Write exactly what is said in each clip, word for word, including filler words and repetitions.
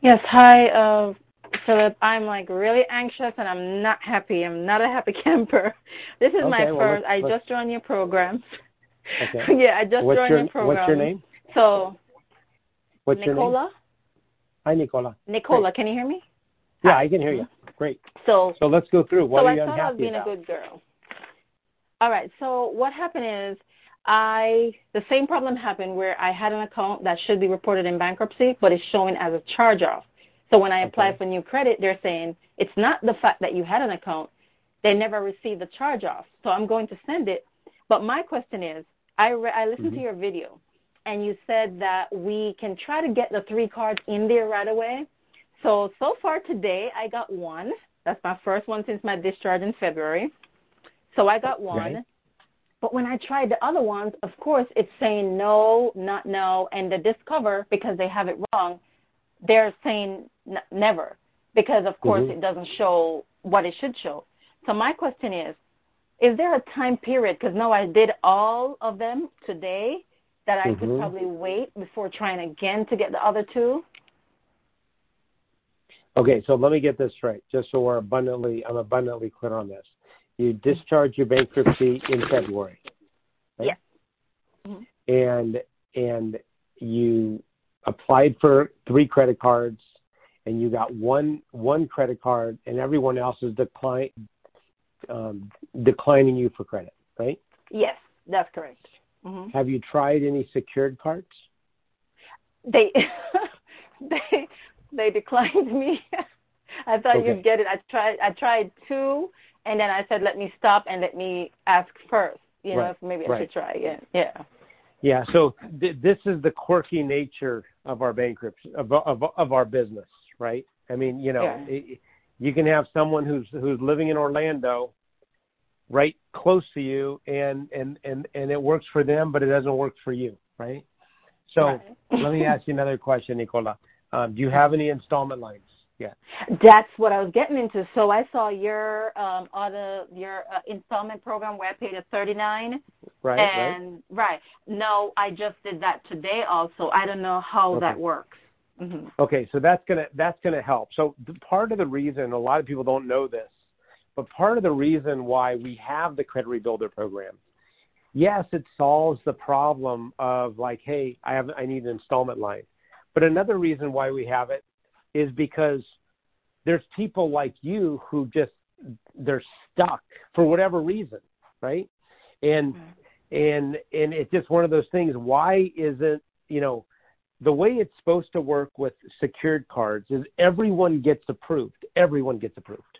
Yes, hi, uh, Philip. I'm like really anxious and I'm not happy. I'm not a happy camper. This is my Okay, well let's first. I let's just joined your program. okay. Yeah, I just What's joined your your what's your program. name? So, What's your name? Nicola? Hi, Nicola. Great. Nicola, can you hear me? Yeah, Hi. I can hear hmm you. Great. So, So let's go through. What so are I you thought I was unhappy being a about? good girl. All right. So what happened is I the same problem happened where I had an account that should be reported in bankruptcy, but it's showing as a charge off. So when I apply Okay. for new credit, they're saying it's not the fact that you had an account. They never received the charge off. So I'm going to send it. But my question is, I re- I listened Mm-hmm. to your video, and you said that we can try to get the three cards in there right away. So so far today, I got one. That's my first one since my discharge in February. So I got Okay. one. But when I tried the other ones, of course, it's saying no, not no, and the Discover, because they have it wrong, they're saying n- never, because of course Mm-hmm. it doesn't show what it should show. So my question is, is there a time period, because no, I did all of them today, that I could Mm-hmm. probably wait before trying again to get the other two? Okay, so let me get this straight, just so we're abundantly I'm abundantly clear on this. You discharged your bankruptcy in February, right? Yes. Mm-hmm. And and you applied for three credit cards, and you got one one credit card, and everyone else is decline um, declining you for credit, right? Yes, that's correct. Mm-hmm. Have you tried any secured cards? They they they declined me. I thought Okay. you'd get it. I tried I tried two, and then I said let me stop and let me ask first. You know, Right. if maybe I Right. should try again. Yeah. Yeah. So th- this is the quirky nature of our bankruptcy of, of of our business, right? I mean, you know, Yeah. it, you can have someone who's who's living in Orlando, right close to you, and and and and it works for them, but it doesn't work for you, right? So Right. let me ask you another question, Nicola. Um, do you have any installment lines? Yeah. That's what I was getting into. So I saw your um auto your uh, installment program where I paid a thirty-nine. Right. Right. And right. No, I just did that today also. I don't know how Okay. that works. Mm-hmm. Okay. So that's gonna that's gonna help. So the, part of the reason a lot of people don't know this, but part of the reason why we have the Credit Rebuilder program, yes, it solves the problem of like, hey, I have I need an installment line. But another reason why we have it is because there's people like you who just they're stuck for whatever reason, right? And Mm-hmm. and and it's just one of those things. Why isn't, you know, the way it's supposed to work with secured cards is everyone gets approved. Everyone gets approved.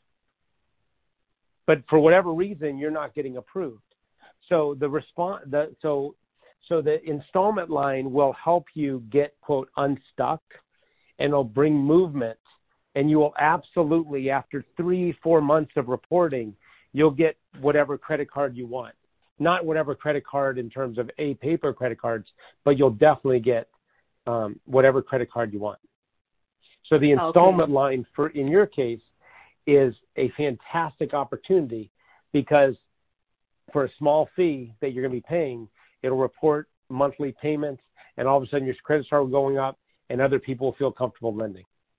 But for whatever reason, you're not getting approved. So the response the so so the installment line will help you get, quote, unstuck, and it'll bring movement, and you will absolutely, after three, four months of reporting, you'll get whatever credit card you want. Not whatever credit card in terms of a paper credit cards, but you'll definitely get um, whatever credit card you want. So the installment Okay. line, for in your case, is a fantastic opportunity because for a small fee that you're going to be paying, it'll report monthly payments, and all of a sudden your credit score will going up, and other people will feel comfortable lending.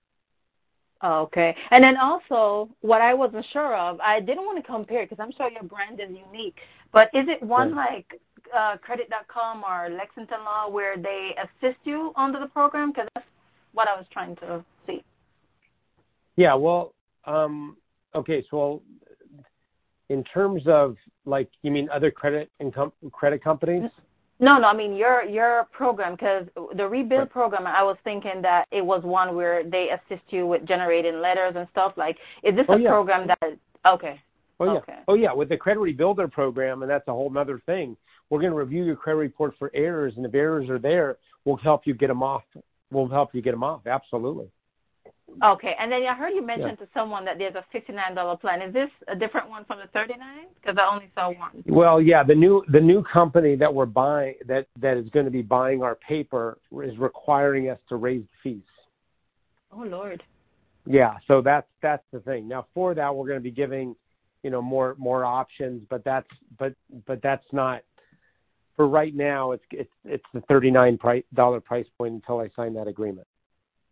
Okay. And then also, what I wasn't sure of, I didn't want to compare because I'm sure your brand is unique, but is it one Right. like uh, credit dot com or Lexington Law where they assist you under the program? Because that's what I was trying to see. Yeah, well, um, okay, so in terms of, like, you mean other credit and com- credit companies? No, no, I mean your your program, because the Rebuild Right. program, I was thinking that it was one where they assist you with generating letters and stuff. Like, is this Oh, a yeah. program that? Okay. Oh, yeah. Okay. Oh, yeah, with the Credit Rebuilder program, and that's a whole other thing. We're going to review your credit report for errors, and if errors are there, we'll help you get them off. We'll help you get them off, absolutely. Okay, and then I heard you mention Yeah. to someone that there's a fifty-nine dollars plan. Is this a different one from the thirty-nine? Because I only saw one. Well, yeah, the new the new company that we're buying that that is going to be buying our paper is requiring us to raise fees. Oh Lord. Yeah, so that's that's the thing. Now for that we're going to be giving, you know, more more options, but that's but but that's not for right now. It's it's it's the thirty-nine dollar price point until I sign that agreement.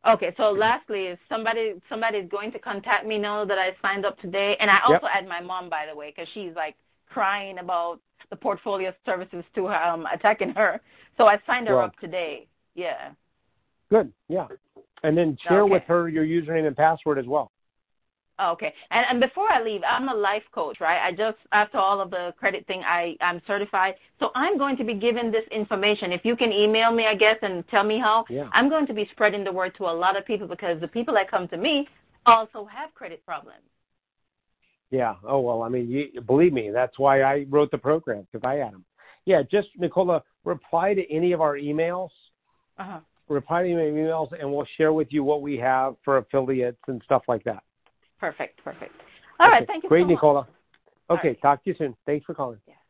Okay, so lastly, is somebody somebody is going to contact me now that I signed up today, and I also Yep. add my mom, by the way, because she's like crying about the portfolio services to her, um, attacking her. So I signed her Well, up today. Yeah. good. Yeah. And then share Okay. with her your username and password as well. Oh, okay. And and before I leave, I'm a life coach, right? I just, after all of the credit thing, I, I'm certified. So I'm going to be giving this information. If you can email me, I guess, and tell me how, Yeah. I'm going to be spreading the word to a lot of people because the people that come to me also have credit problems. Yeah. Oh, well, I mean, you, believe me, that's why I wrote the program, because I had them. Yeah, just, Nicola, reply to any of our emails. Uh-huh. Reply to any emails, and we'll share with you what we have for affiliates and stuff like that. Perfect, perfect. All okay. right, thank you Great, so much. Nicola. Okay, right. talk to you soon. Thanks for calling. Yeah.